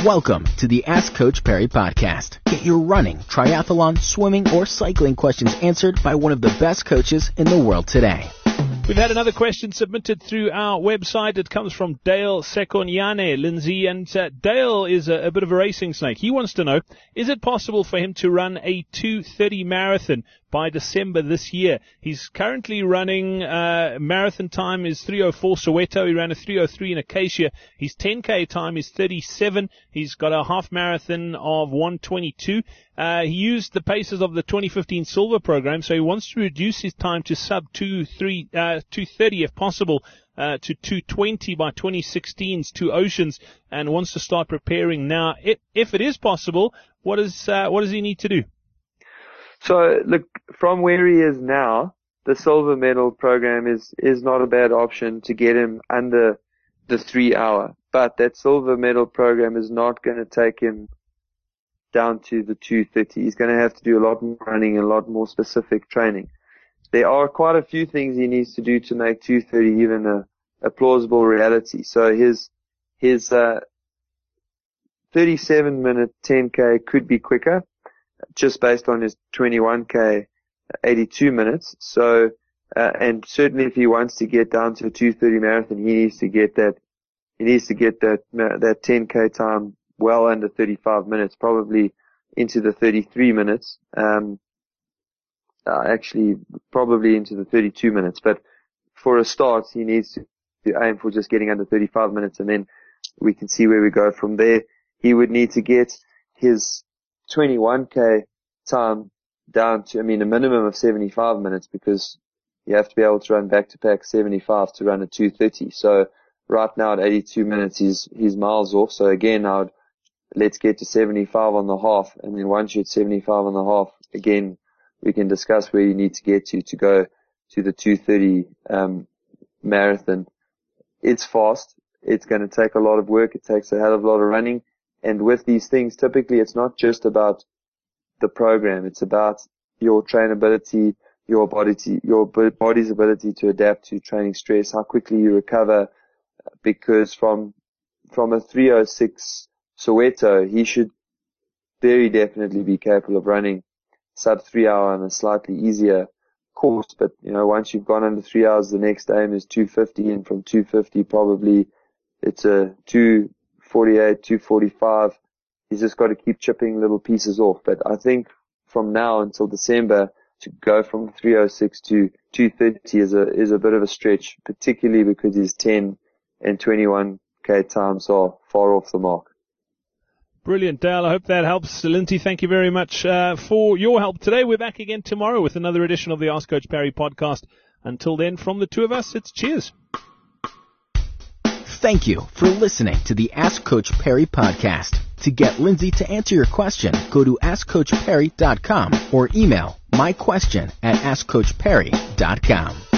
Welcome to the Ask Coach Perry podcast. Get your running, triathlon, swimming, or cycling questions answered by one of the best coaches in the world today. We've had another question submitted through our website. It comes from Dale Sekonyane, Lindsay, and Dale is a bit of a racing snake. He wants to know, is it possible for him to run a 2:30 marathon by December this year? He's currently running, marathon time is 3:04 Soweto. He ran a 3:03 in Acacia. His 10K time is 37. He's got a half marathon of 1:22. He used the paces of the 2015 Silver program, so he wants to reduce his time to sub 2:30 if possible, to 2:20 by 2016's Two Oceans, and wants to start preparing now. If it is possible, what does he need to do? So, look, from where he is now, the silver medal program is not a bad option to get him under the 3 hour. But that silver medal program is not going to take him down to the 2:30. He's going to have to do a lot more running and a lot more specific training. There are quite a few things he needs to do to make 2:30 even a plausible reality. So his 37-minute 10K could be quicker, just based on his 21K 82 minutes. So, and certainly if he wants to get down to a 2:30 marathon, he needs to get that 10K time well under 35 minutes, probably into the 33 minutes. Actually, probably into the 32 minutes. But for a start, he needs to aim for just getting under 35 minutes, and then we can see where we go from there. He would need to get his 21K time down to, a minimum of 75 minutes, because you have to be able to run back-to-back 75 to run a 2:30. So right now at 82 minutes, he's miles off. So again, let's get to 75 on the half, and then once you're at 75 on the half, again, we can discuss where you need to get to go to the 2:30 marathon. It's fast. It's going to take a lot of work. It takes a hell of a lot of running. And with these things, typically it's not just about the program. It's about your trainability, your body's ability to adapt to training stress, how quickly you recover, because from a 3:06 Soweto, he should very definitely be capable of running sub 3 hour on a slightly easier course. But, once you've gone under 3 hours, the next aim is 2:50, and from 2:50 probably it's a 2:48, 2:45. He's just got to keep chipping little pieces off. But I think from now until December, to go from 3:06 to 2:30 is a bit of a stretch, particularly because his 10 and 21K times are far off the mark. Brilliant, Dale. I hope that helps. Lindsay, thank you very much for your help today. We're back again tomorrow with another edition of the Ask Coach Perry podcast. Until then, from the two of us, it's cheers. Thank you for listening to the Ask Coach Perry podcast. To get Lindsay to answer your question, go to AskCoachPerry.com or email myquestion@AskCoachPerry.com.